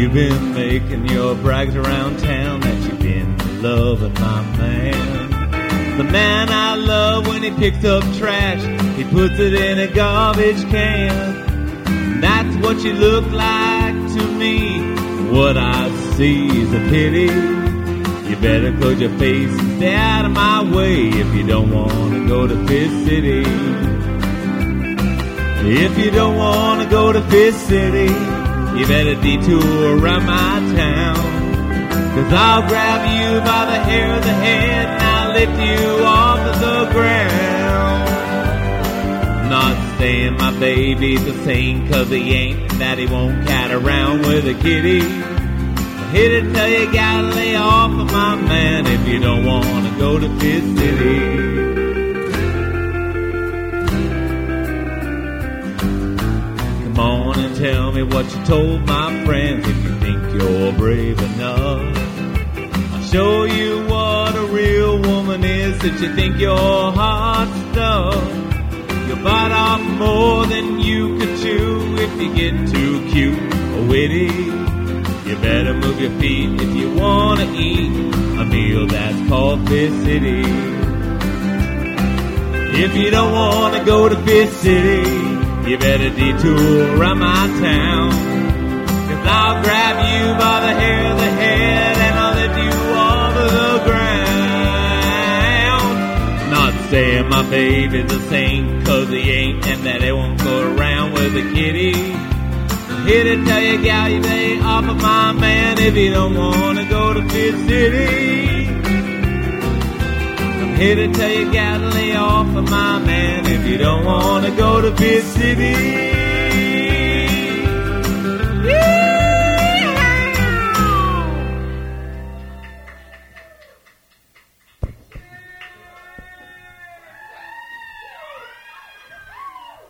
You've been making your brags around town that you've been loving my man. The man I love, when he picks up trash, he puts it in a garbage can. That's what you look like to me. What I see is a pity. You better close your face and stay out of my way if you don't want to go to Fist City. If you don't want to go to Fist City, you better detour around my town. 'Cause I'll grab you by the hair of the head and I'll lift you off of the ground. Not saying my baby's a saint 'cause he ain't, that he won't cat around with a kitty. I'm here to tell you, gotta lay off of my man if you don't want to go to Fist City. Come on and tell me what you told my friends if you think you're brave enough. I'll show you what a real woman is since you think you're hot stuff. You'll bite off more than you could chew if you get too cute or witty. You better move your feet if you want to eat a meal that's called Fist City. If you don't want to go to Fist City, you better detour around my town. 'Cause I'll grab you by the hair of the head and I'll lift you off of the ground. Not saying my baby's a saint 'cause he ain't, and that he won't go around with a kitty. I'm here to tell you, gal, you lay off of my man if you don't want to go to Fist City. I'm here to tell you, gal, lay off of my man if you don't want to go to Fist City.